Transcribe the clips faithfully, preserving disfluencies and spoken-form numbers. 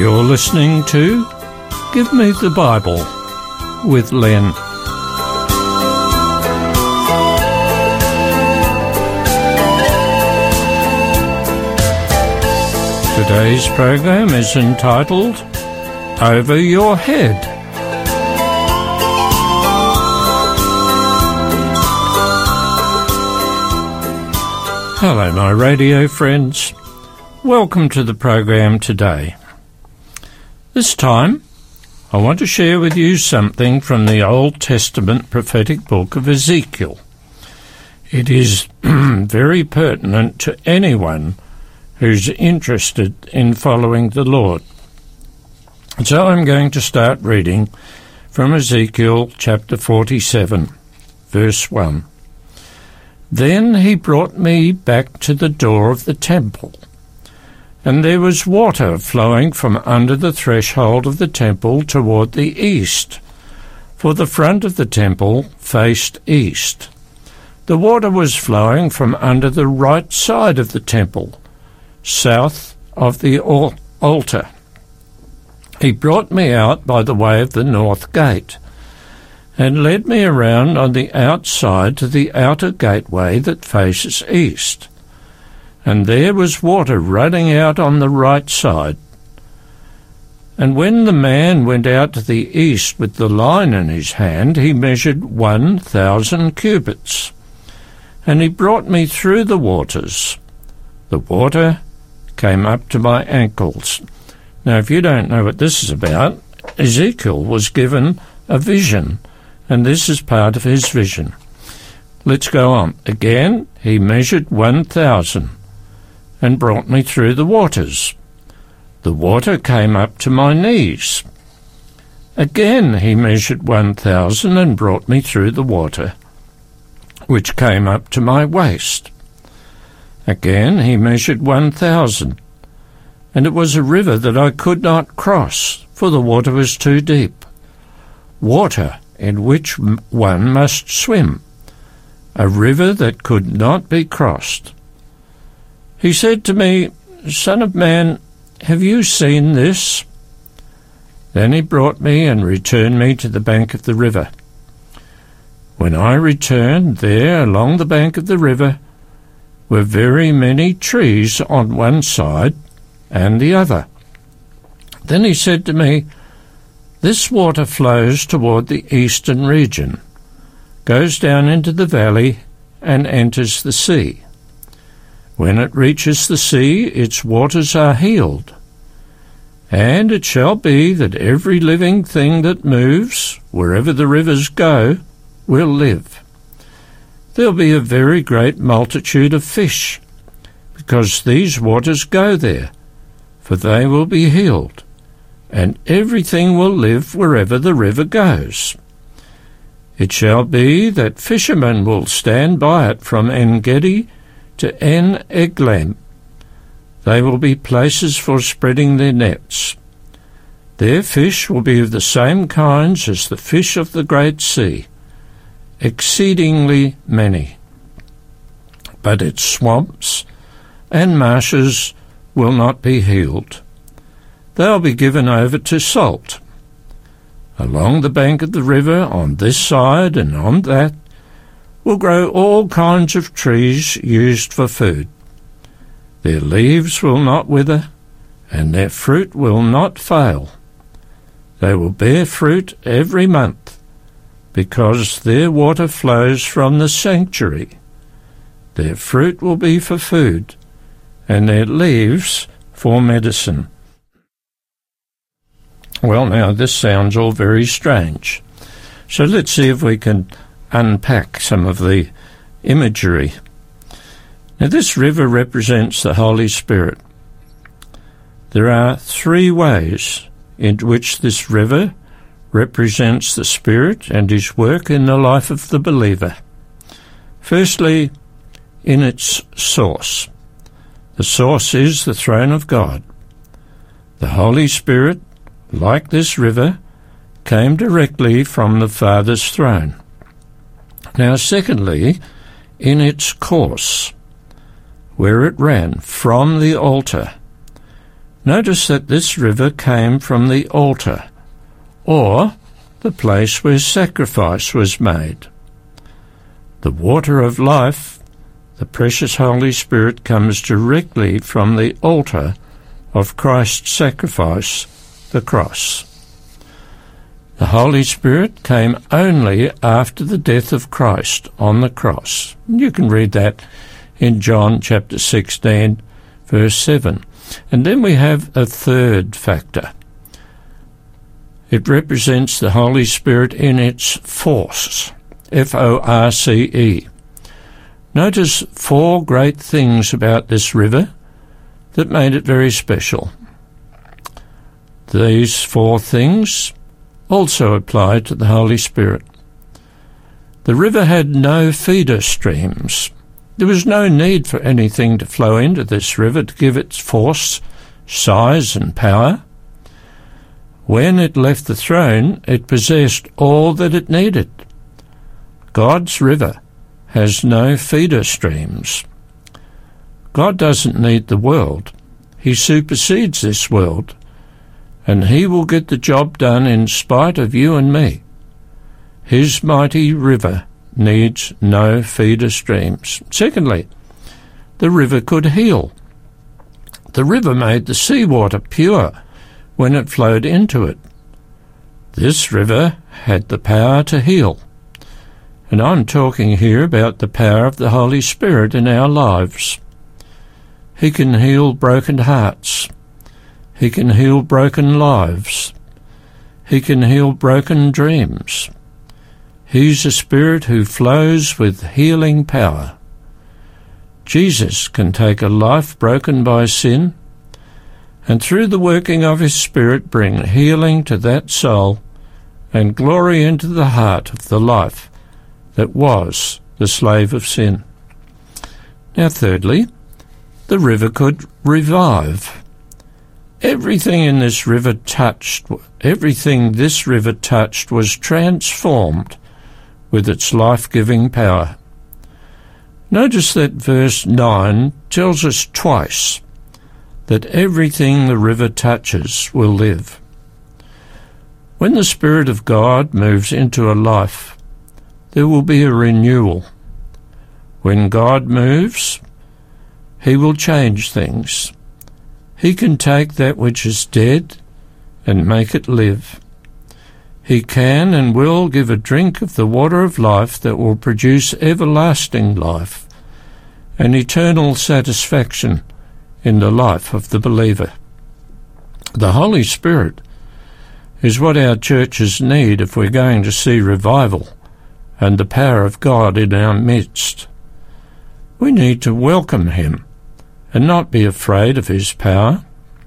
You're listening to Give Me the Bible with Len. Today's program is entitled Over Your Head. Hello, my radio friends. Welcome to the program today. This time, I want to share with you something from the Old Testament prophetic book of Ezekiel. It is very pertinent to anyone who's interested in following the Lord. So I'm going to start reading from Ezekiel chapter forty-seven, verse one. Then he brought me back to the door of the temple, and there was water flowing from under the threshold of the temple toward the east, for the front of the temple faced east. The water was flowing from under the right side of the temple, south of the altar. He brought me out by the way of the north gate, and led me around on the outside to the outer gateway that faces east. And there was water running out on the right side. And when the man went out to the east with the line in his hand, he measured one thousand cubits. And he brought me through the waters. The water came up to my ankles. Now, if you don't know what this is about, Ezekiel was given a vision, and this is part of his vision. Let's go on. Again, he measured one thousand, and brought me through the waters. The water came up to my knees. Again he measured one thousand, and brought me through the water, which came up to my waist. Again he measured one thousand, and it was a river that I could not cross, for the water was too deep, water in which one must swim, a river that could not be crossed. He said to me, Son of man, have you seen this? Then he brought me and returned me to the bank of the river. When I returned, there along the bank of the river were very many trees on one side and the other. Then he said to me, This water flows toward the eastern region, goes down into the valley, and enters the sea. When it reaches the sea, its waters are healed. And it shall be that every living thing that moves, wherever the rivers go, will live. There'll be a very great multitude of fish, because these waters go there, for they will be healed, and everything will live wherever the river goes. It shall be that fishermen will stand by it from En-gedi to En-eglaim. They will be places for spreading their nets. Their fish will be of the same kinds as the fish of the great sea, exceedingly many. But its swamps and marshes will not be healed. They'll be given over to salt. Along the bank of the river, on this side and on that, will grow all kinds of trees used for food. Their leaves will not wither, and their fruit will not fail. They will bear fruit every month, because their water flows from the sanctuary. Their fruit will be for food, and their leaves for medicine. Well, now, this sounds all very strange. So let's see if we can unpack some of the imagery. Now, this river represents the Holy Spirit. There are three ways in which this river represents the Spirit and His work in the life of the believer. Firstly, in its source. The source is the throne of God. The Holy Spirit, like this river, came directly from the Father's throne. Now, secondly, in its course, where it ran from the altar. Notice that this river came from the altar, or the place where sacrifice was made. The water of life, the precious Holy Spirit, comes directly from the altar of Christ's sacrifice, the cross. The Holy Spirit came only after the death of Christ on the cross. You can read that in John chapter sixteen, verse seven. And then we have a third factor. It represents the Holy Spirit in its force, F O R C E. Notice four great things about this river that made it very special. These four things also apply to the Holy Spirit. The river had no feeder streams. There was no need for anything to flow into this river to give it force, size, and power. When it left the throne, it possessed all that it needed. God's river has no feeder streams. God doesn't need the world. He supersedes this world, and he will get the job done in spite of you and me. His mighty river needs no feeder streams. Secondly, the river could heal. The river made the seawater pure when it flowed into it. This river had the power to heal. And I'm talking here about the power of the Holy Spirit in our lives. He can heal broken hearts. He can heal broken lives. He can heal broken dreams. He's a Spirit who flows with healing power. Jesus can take a life broken by sin and through the working of his Spirit bring healing to that soul and glory into the heart of the life that was the slave of sin. Now thirdly, the river could revive. Everything in this river touched, everything this river touched was transformed with its life-giving power. Notice that verse nine tells us twice that everything the river touches will live. When the Spirit of God moves into a life, there will be a renewal. When God moves, he will change things. He can take that which is dead and make it live. He can and will give a drink of the water of life that will produce everlasting life and eternal satisfaction in the life of the believer. The Holy Spirit is what our churches need if we're going to see revival and the power of God in our midst. We need to welcome him and not be afraid of his power.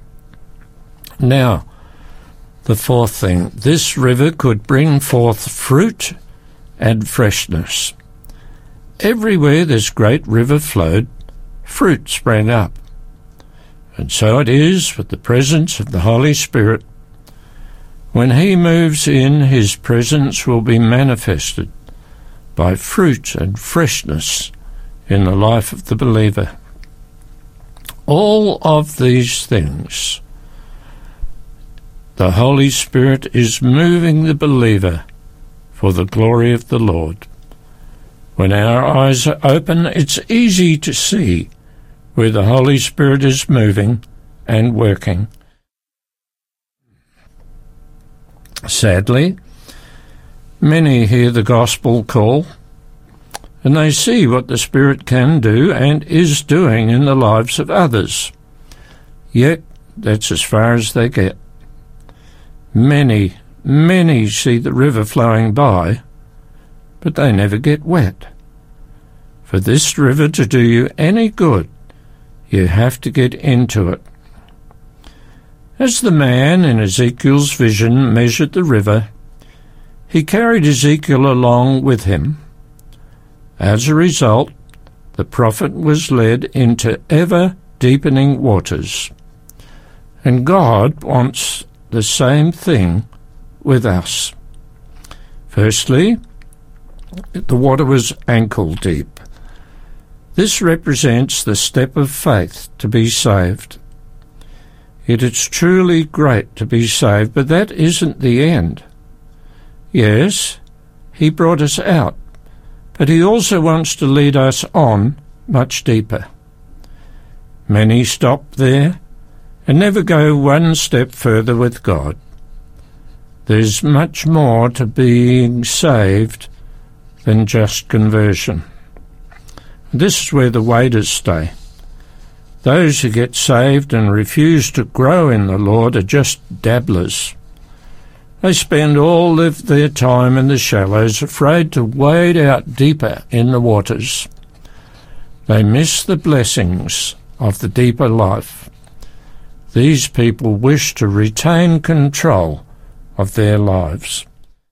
Now, the fourth thing, this river could bring forth fruit and freshness. Everywhere this great river flowed, fruit sprang up. And so it is with the presence of the Holy Spirit. When he moves in, his presence will be manifested by fruit and freshness in the life of the believer. All of these things, the Holy Spirit is moving the believer for the glory of the Lord. When our eyes are open, it's easy to see where the Holy Spirit is moving and working. Sadly, many hear the gospel call, and they see what the Spirit can do and is doing in the lives of others. Yet, that's as far as they get. Many, many see the river flowing by, but they never get wet. For this river to do you any good, you have to get into it. As the man in Ezekiel's vision measured the river, he carried Ezekiel along with him. As a result, the prophet was led into ever-deepening waters. And God wants the same thing with us. Firstly, the water was ankle deep. This represents the step of faith to be saved. It is truly great to be saved, but that isn't the end. Yes, he brought us out, but he also wants to lead us on much deeper. Many stop there and never go one step further with God. There's much more to being saved than just conversion. This is where the waders stay. Those who get saved and refuse to grow in the Lord are just dabblers. They spend all of their time in the shallows, afraid to wade out deeper in the waters. They miss the blessings of the deeper life. These people wish to retain control of their lives.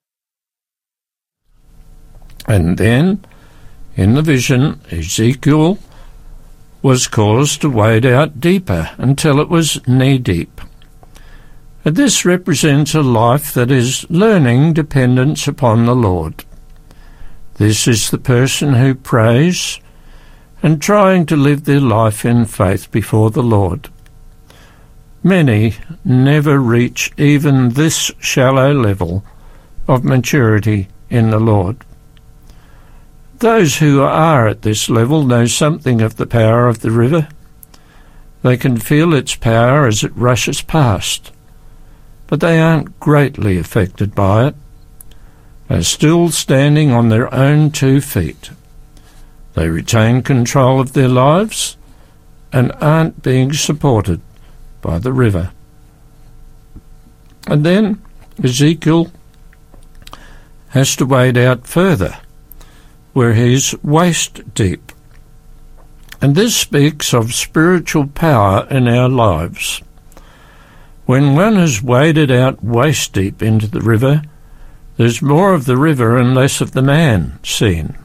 And then, in the vision, Ezekiel was caused to wade out deeper until it was knee-deep. And this represents a life that is learning dependence upon the Lord. This is the person who prays and trying to live their life in faith before the Lord. Many never reach even this shallow level of maturity in the Lord. Those who are at this level know something of the power of the river. They can feel its power as it rushes past, but they aren't greatly affected by it. They're still standing on their own two feet. They retain control of their lives and aren't being supported by the river. And then Ezekiel has to wade out further, where he's waist deep. And this speaks of spiritual power in our lives. When one has waded out waist deep into the river, there's more of the river and less of the man seen.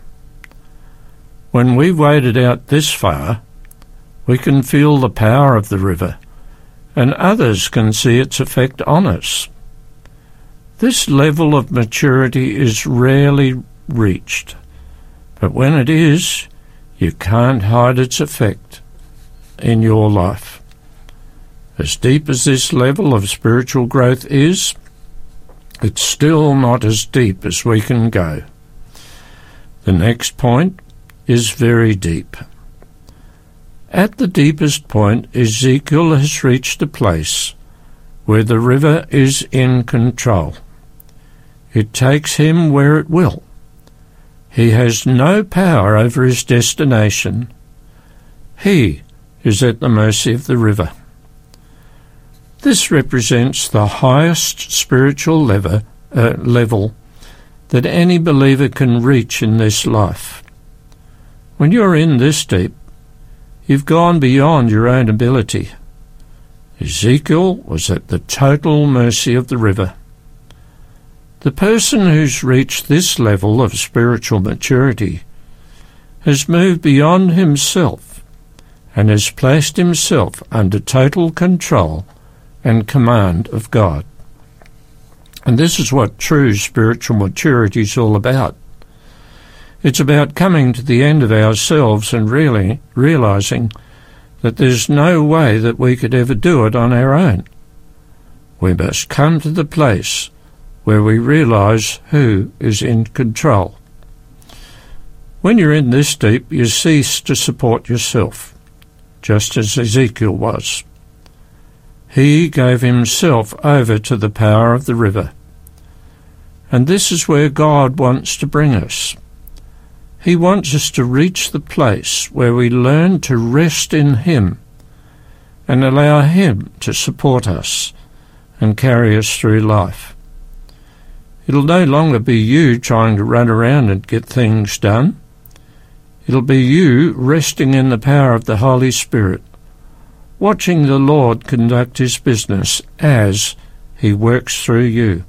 When we've waded out this far, we can feel the power of the river, and others can see its effect on us. This level of maturity is rarely reached, but when it is, you can't hide its effect in your life. As deep as this level of spiritual growth is, it's still not as deep as we can go. The next point is very deep. At the deepest point, Ezekiel has reached a place where the river is in control. It takes him where it will. He has no power over his destination. He is at the mercy of the river. This represents the highest spiritual level, uh, level that any believer can reach in this life. When you're in this deep, you've gone beyond your own ability. Ezekiel was at the total mercy of the river. The person who's reached this level of spiritual maturity has moved beyond himself and has placed himself under total control and command of God. And this is what true spiritual maturity is all about. It's about coming to the end of ourselves and really realizing that there's no way that we could ever do it on our own. We must come to the place where we realize who is in control. When you're in this deep, you cease to support yourself, just as Ezekiel was. He gave himself over to the power of the river. And this is where God wants to bring us. He wants us to reach the place where we learn to rest in Him and allow Him to support us and carry us through life. It'll no longer be you trying to run around and get things done. It'll be you resting in the power of the Holy Spirit, watching the Lord conduct His business as He works through you.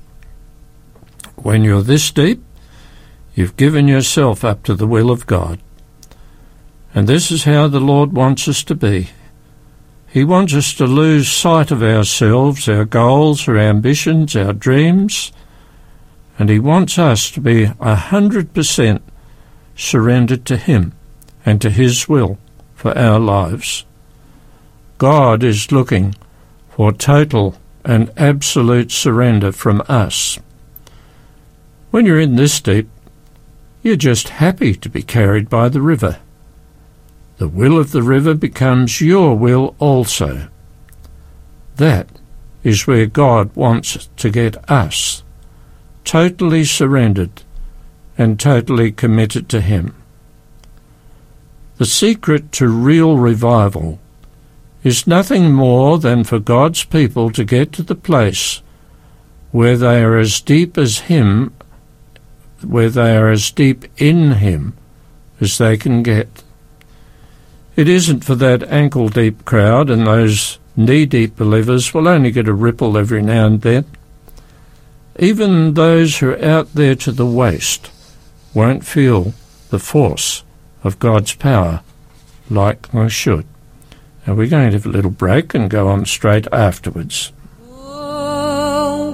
When you're this deep, you've given yourself up to the will of God. And this is how the Lord wants us to be. He wants us to lose sight of ourselves, our goals, our ambitions, our dreams, and He wants us to be a hundred percent surrendered to Him and to His will for our lives. God is looking for total and absolute surrender from us. When you're in this deep, you're just happy to be carried by the river. The will of the river becomes your will also. That is where God wants to get us, totally surrendered and totally committed to Him. The secret to real revival is nothing more than for God's people to get to the place where they are as deep as Him, where they are as deep in Him as they can get. It isn't for that ankle-deep crowd, and those knee-deep believers will only get a ripple every now and then. Even those who are out there to the waist won't feel the force of God's power like they should. Now we're going to have a little break and go on straight afterwards. Oh,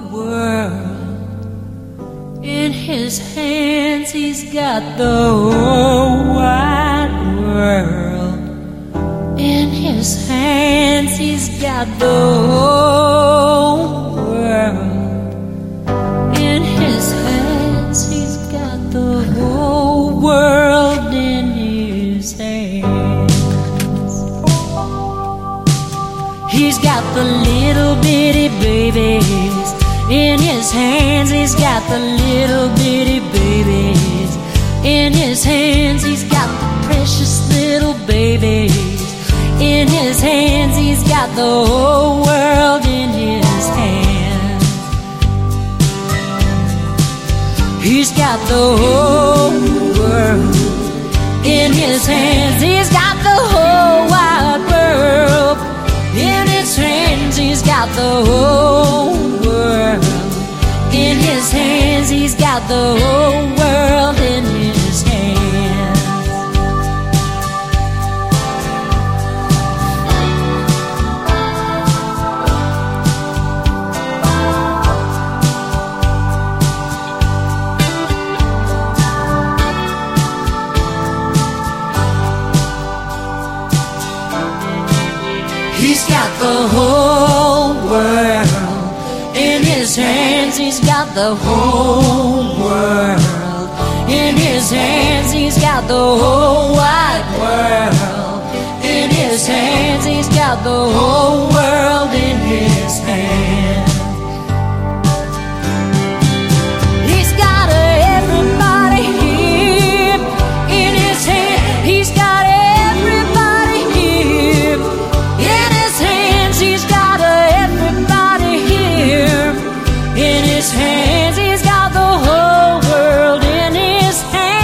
world, in His hands He's got the whole wide world. In His hands He's got the whole world. In His hands He's got the whole world in His hands. He's got the little bitty babies. In His hands He's got the little bitty babies. In His hands He's got the precious little babies. In His hands He's got the whole world in His hands. He's got the whole world in His hands. He's got the whole wide world in His hands. He's got the whole world in His hands. He's got the whole world in His hands. He's got the whole world in His hands. He's got the whole world in His hands. He's got the whole wide world in His hands. He's got the whole world in His hands. He's got everybody here in His hand. He's got everybody here in His hands. He's got everybody here in His hands. He's got the whole world in His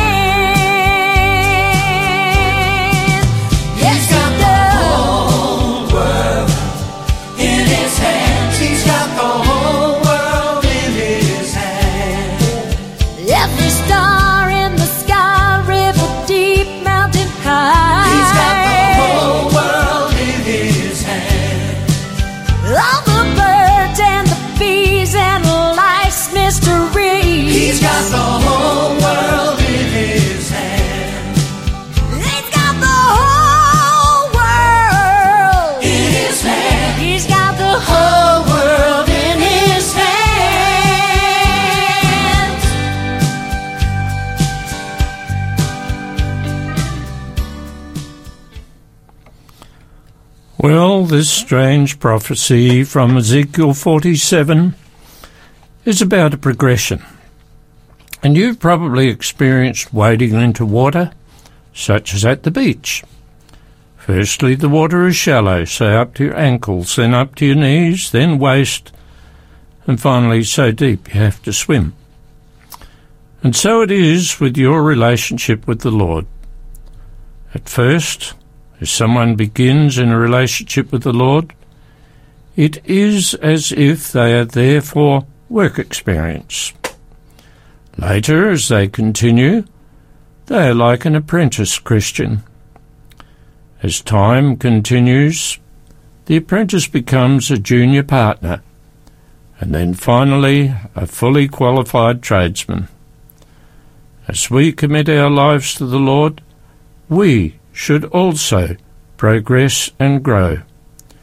hands. Yes, He's got the whole world in His hands. He's got the whole world in His hands. Every star in the sky, river deep, mountain high. He's got the whole world in His hands. All the birds and the bees and life's mystery. He's got the whole world in His hands. He's got the whole world in His hands. He's got the whole world in His hands. Well, this strange prophecy from Ezekiel forty-seven is about a progression. And you've probably experienced wading into water, such as at the beach. Firstly, the water is shallow, so up to your ankles, then up to your knees, then waist, and finally so deep you have to swim. And so it is with your relationship with the Lord. At first, as someone begins in a relationship with the Lord, it is as if they are there for work experience. Later, as they continue, they are like an apprentice Christian. As time continues, the apprentice becomes a junior partner, and then finally a fully qualified tradesman. As we commit our lives to the Lord, we should also progress and grow.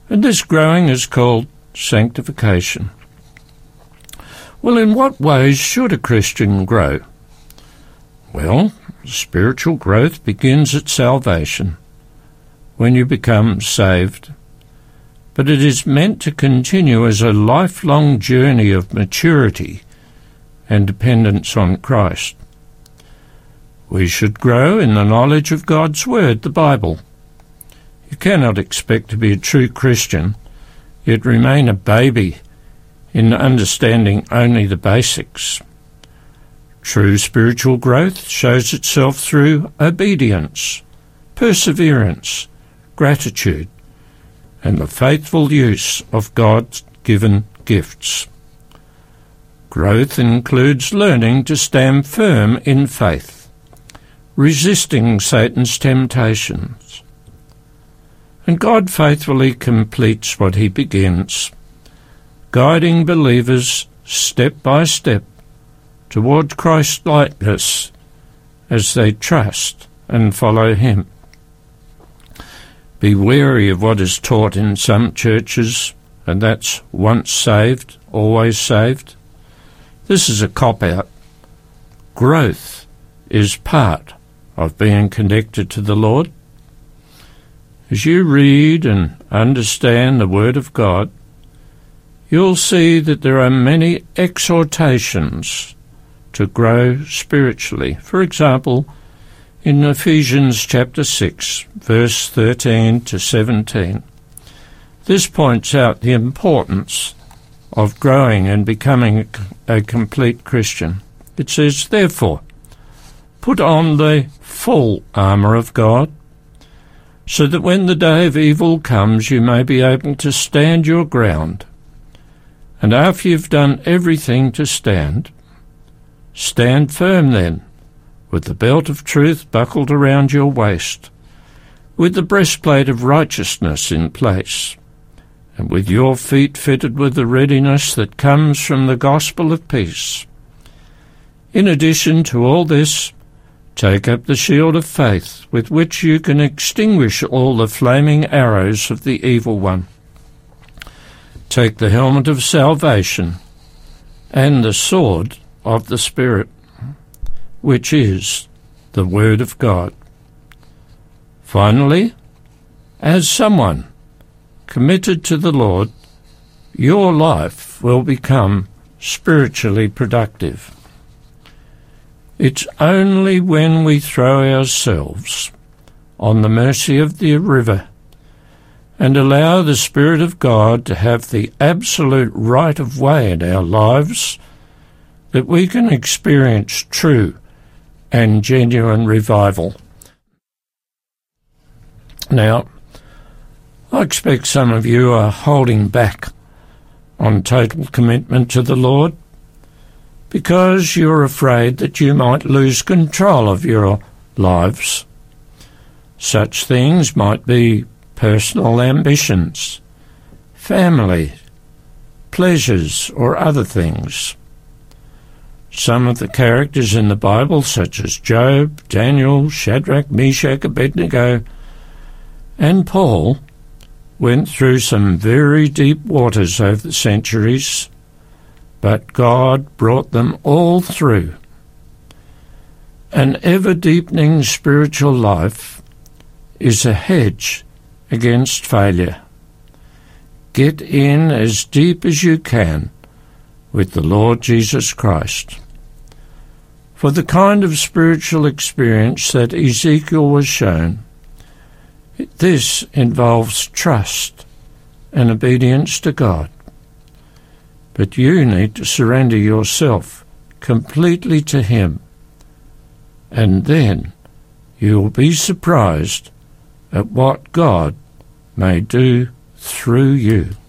And this growing is called sanctification. Well, in what ways should a Christian grow? Well, spiritual growth begins at salvation, when you become saved, but it is meant to continue as a lifelong journey of maturity and dependence on Christ. We should grow in the knowledge of God's Word, the Bible. You cannot expect to be a true Christian, yet remain a baby in understanding only the basics. True spiritual growth shows itself through obedience, perseverance, gratitude, and the faithful use of God's given gifts. Growth includes learning to stand firm in faith, resisting Satan's temptations. And God faithfully completes what he begins, guiding believers step by step toward Christ-likeness as they trust and follow him. Be wary of what is taught in some churches, and that's once saved, always saved. This is a cop-out. Growth is part of being connected to the Lord. As you read and understand the Word of God, you'll see that there are many exhortations to grow spiritually. For example, in Ephesians chapter six, verse thirteen to seventeen, this points out the importance of growing and becoming a, a complete Christian. It says, "Therefore, put on the full armour of God, so that when the day of evil comes you may be able to stand your ground. And after you've done everything to stand, stand firm then, with the belt of truth buckled around your waist, with the breastplate of righteousness in place, and with your feet fitted with the readiness that comes from the gospel of peace. In addition to all this, take up the shield of faith, with which you can extinguish all the flaming arrows of the evil one. Take the helmet of salvation and the sword of the Spirit, which is the Word of God. Finally, as someone committed to the Lord, your life will become spiritually productive. It's only when we throw ourselves on the mercy of the river and allow the Spirit of God to have the absolute right of way in our lives that we can experience true and genuine revival. Now, I expect some of you are holding back on total commitment to the Lord because you're afraid that you might lose control of your lives. Such things might be personal ambitions, family, pleasures, or other things. Some of the characters in the Bible, such as Job, Daniel, Shadrach, Meshach, Abednego, and Paul, went through some very deep waters over the centuries, but God brought them all through. An ever-deepening spiritual life is a hedge against failure. Get in as deep as you can with the Lord Jesus Christ. For the kind of spiritual experience that Ezekiel was shown, this involves trust and obedience to God. But you need to surrender yourself completely to Him, and then you will be surprised at what God may do through you.